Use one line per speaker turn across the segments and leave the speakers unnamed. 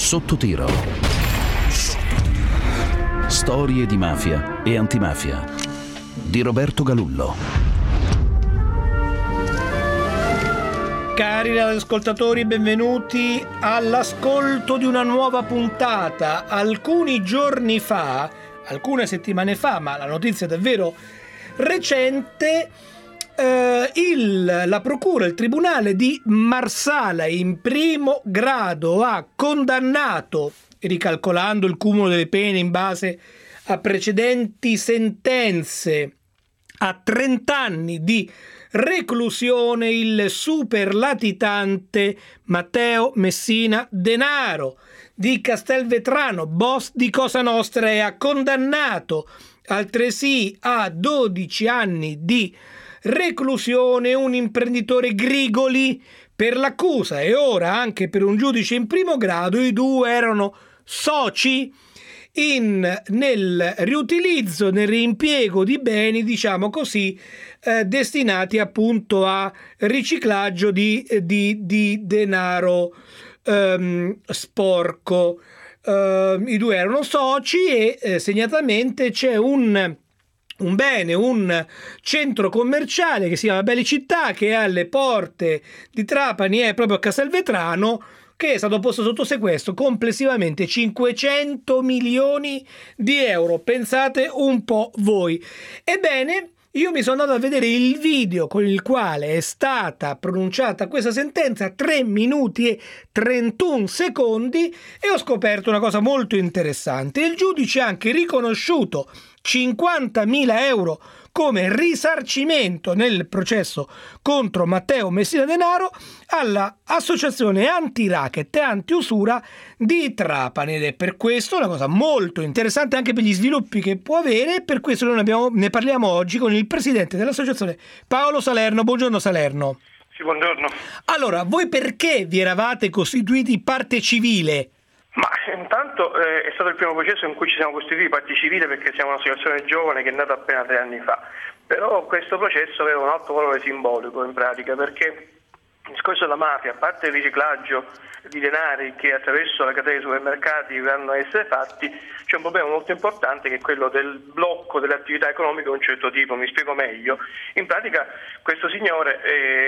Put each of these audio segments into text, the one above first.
Sotto tiro. Storie di mafia e antimafia di Roberto Galullo.
Cari ascoltatori, benvenuti all'ascolto di una nuova puntata. Alcuni giorni fa, alcune settimane fa, ma la notizia è davvero recente, la procura, il tribunale di Marsala in primo grado ha condannato, ricalcolando il cumulo delle pene in base a precedenti sentenze, a 30 anni di reclusione il super latitante Matteo Messina Denaro di Castelvetrano, boss di Cosa Nostra, e ha condannato altresì a 12 anni di reclusione un imprenditore Grigoli per l'accusa e ora anche per un giudice in primo grado. I due erano soci nel riutilizzo, nel reimpiego di beni, diciamo così, destinati appunto a riciclaggio di denaro sporco. I due erano soci e segnatamente c'è un centro commerciale che si chiama Belle Città, che è alle porte di Trapani, è proprio a Castelvetrano, che è stato posto sotto sequestro complessivamente 500 milioni di euro. Pensate un po' voi. Ebbene, io mi sono andato a vedere il video con il quale è stata pronunciata questa sentenza, 3 minuti e 31 secondi, e ho scoperto una cosa molto interessante. Il giudice ha anche riconosciuto 50.000 euro come risarcimento nel processo contro Matteo Messina Denaro alla Associazione Anti-Racket e Anti-Usura di Trapani, ed è per questo una cosa molto interessante anche per gli sviluppi che può avere, e per questo noi ne parliamo oggi con il presidente dell'associazione, Paolo Salerno. Buongiorno Salerno.
Sì, buongiorno.
Allora, voi perché vi eravate costituiti parte civile?
Ma intanto è stato il primo processo in cui ci siamo costituiti parte civile, perché siamo un'associazione giovane che è nata appena 3 anni fa. Però questo processo aveva un alto valore simbolico in pratica, perché il discorso della mafia, a parte il riciclaggio di denari che attraverso la catena di supermercati vanno a essere fatti, c'è un problema molto importante che è quello del blocco delle attività economiche di un certo tipo. Mi spiego meglio. In pratica questo signore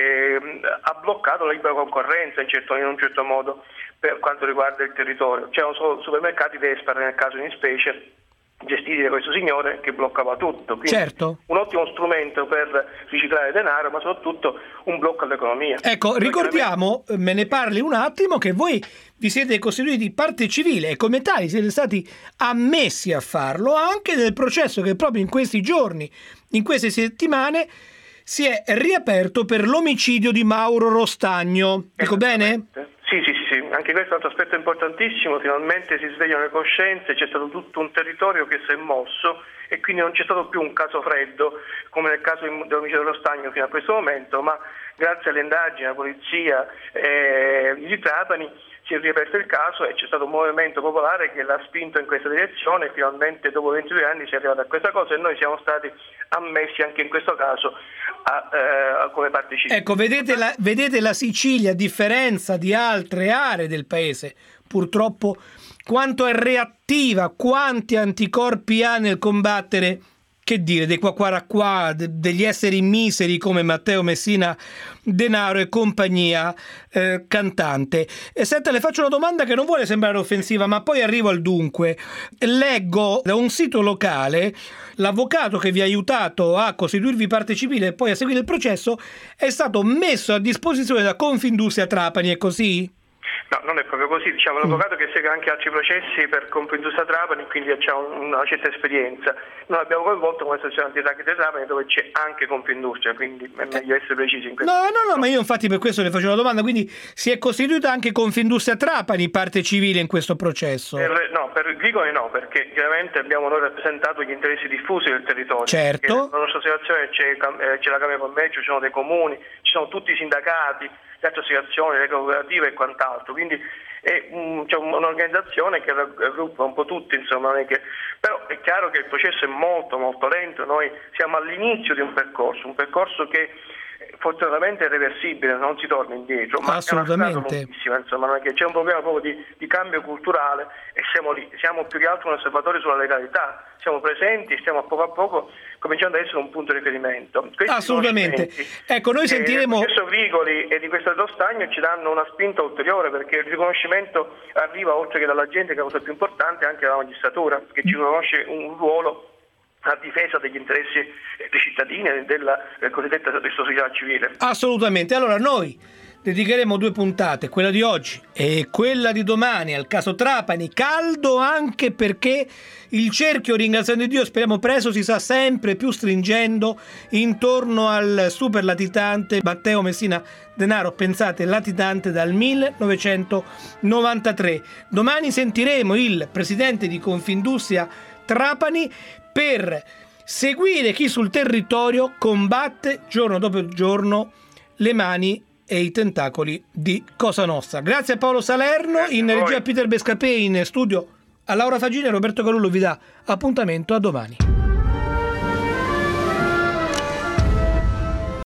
ha bloccato la libera concorrenza in un certo modo per quanto riguarda il territorio. C'erano solo supermercati Despar nel caso in specie, gestiti da questo signore che bloccava tutto. Quindi
certo,
un ottimo strumento per riciclare denaro, ma soprattutto un blocco all'economia.
Ecco, ricordiamo, me ne parli un attimo, che voi vi siete costituiti parte civile e come tali siete stati ammessi a farlo anche nel processo che proprio in questi giorni, in queste settimane, si è riaperto per l'omicidio di Mauro Rostagno. Dico bene?
Sì, anche questo è un altro aspetto importantissimo. Finalmente si svegliano le coscienze, c'è stato tutto un territorio che si è mosso e quindi non c'è stato più un caso freddo come nel caso dell'omicidio dello Stagno fino a questo momento, ma grazie alle indagini, alla polizia di Trapani si è riaperto il caso e c'è stato un movimento popolare che l'ha spinto in questa direzione e finalmente dopo 22 anni si è arrivato a questa cosa e noi siamo stati ammessi anche in questo caso come parte civile.
Ecco, vedete la Sicilia, a differenza di altre aree del paese, purtroppo quanto è reattiva, quanti anticorpi ha nel combattere, che dire, dei qua, degli esseri miseri come Matteo Messina Denaro e compagnia cantante. E senta, le faccio una domanda che non vuole sembrare offensiva, ma poi arrivo al dunque. Leggo da un sito locale: l'avvocato che vi ha aiutato a costituirvi parte civile e poi a seguire il processo è stato messo a disposizione da Confindustria Trapani, è così?
No, non è proprio così. Diciamo, l'avvocato che segue anche altri processi per Confindustria Trapani, quindi ha una certa esperienza. Noi abbiamo coinvolto come associazione Anti-Racket Trapani, dove c'è anche Confindustria, quindi è meglio essere precisi in questo.
No, ma io infatti per questo le faccio la domanda. Quindi si è costituita anche Confindustria Trapani parte civile in questo processo?
Per Grigoli no, perché chiaramente abbiamo noi rappresentato gli interessi diffusi del territorio.
Certo.
Nella nostra associazione c'è la Camera di Commercio, ci sono dei comuni, ci sono tutti i sindacati, le altre associazioni, le cooperative e quant'altro, quindi è un'organizzazione che raggruppa un po' tutti, insomma, non è che... però è chiaro che il processo è molto molto lento. Noi siamo all'inizio di un percorso che fortunatamente è reversibile, non si torna indietro, ma
assolutamente.
è una strada lunghissima, insomma, non è che c'è un problema proprio di cambio culturale e siamo lì, siamo più che altro un osservatorio sulla legalità, siamo presenti, stiamo a poco cominciando ad essere un punto di riferimento.
Assolutamente. Ecco, noi sentiremo...
Il processo Grigoli e di questo Aldo Stagno ci danno una spinta ulteriore, perché il riconoscimento arriva, oltre che dalla gente, che è la cosa più importante, anche dalla magistratura, che ci riconosce un ruolo a difesa degli interessi dei cittadini e della cosiddetta società civile.
Assolutamente. Allora noi dedicheremo 2 puntate, quella di oggi e quella di domani, al caso Trapani, caldo anche perché il cerchio, ringraziando Dio, speriamo presto, si sta sempre più stringendo intorno al super latitante Matteo Messina Denaro. Pensate, latitante dal 1993. Domani sentiremo il presidente di Confindustria Trapani per seguire chi sul territorio combatte giorno dopo giorno le mani e i tentacoli di Cosa Nostra. Grazie a Paolo Salerno, in regia Peter Bescapè, in studio a Laura Fagini e Roberto Carullo vi dà appuntamento a domani.